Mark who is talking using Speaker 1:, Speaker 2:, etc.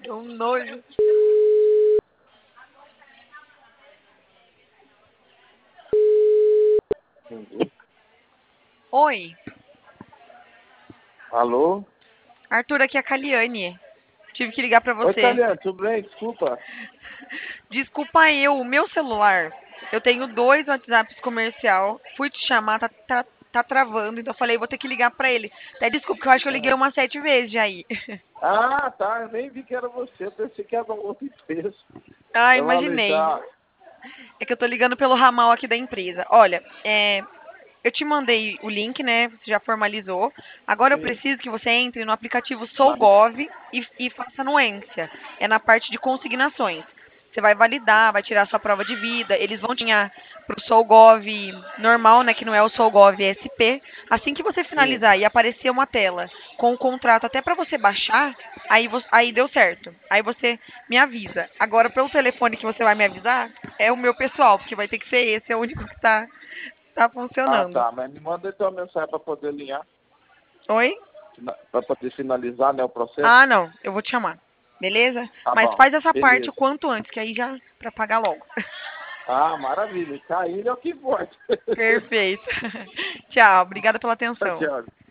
Speaker 1: É um nojo. Oi,
Speaker 2: Alô?
Speaker 1: Arthur, aqui é a Caliane. Tive que ligar pra
Speaker 2: Oi,
Speaker 1: você.
Speaker 2: Caliane, tudo bem? Desculpa.
Speaker 1: Desculpa eu, o meu celular. Eu tenho 2 WhatsApps comercial. Fui te chamar, tá travando, então eu falei, vou ter que ligar pra ele. Até desculpa, que eu acho que eu liguei umas 7 vezes já aí.
Speaker 2: Tá, eu nem vi que era você, eu pensei que era uma outra empresa.
Speaker 1: Ah,
Speaker 2: Eu falei,
Speaker 1: imaginei.
Speaker 2: tá.
Speaker 1: É que eu tô ligando pelo ramal aqui da empresa. Olha, eu te mandei o link, né? Você já formalizou. Agora eu
Speaker 2: Sim,
Speaker 1: preciso que você entre no aplicativo
Speaker 2: mas.
Speaker 1: SouGov e faça anuência. É na parte de consignações. Você vai validar, vai tirar sua prova de vida. Eles vão te enviar para o SouGov normal, né? Que não é o SouGov SP. Assim que você
Speaker 2: Sim.
Speaker 1: finalizar e aparecer uma tela com o contrato até para você baixar, aí deu certo. Aí você me avisa. Agora, pelo telefone que você vai me avisar, é o meu pessoal, porque vai ter que ser esse, é o único que tá funcionando.
Speaker 2: Tá, mas me manda então uma mensagem para poder alinhar,
Speaker 1: Oi?
Speaker 2: para poder finalizar, né, o processo.
Speaker 1: Ah, não, eu vou te chamar. Beleza?
Speaker 2: Tá
Speaker 1: Mas
Speaker 2: bom,
Speaker 1: faz essa parte o
Speaker 2: beleza.
Speaker 1: quanto antes, que aí já pra pagar logo.
Speaker 2: Maravilha. Cair é o que importa.
Speaker 1: Perfeito. Tchau, obrigada pela atenção.
Speaker 2: Tchau.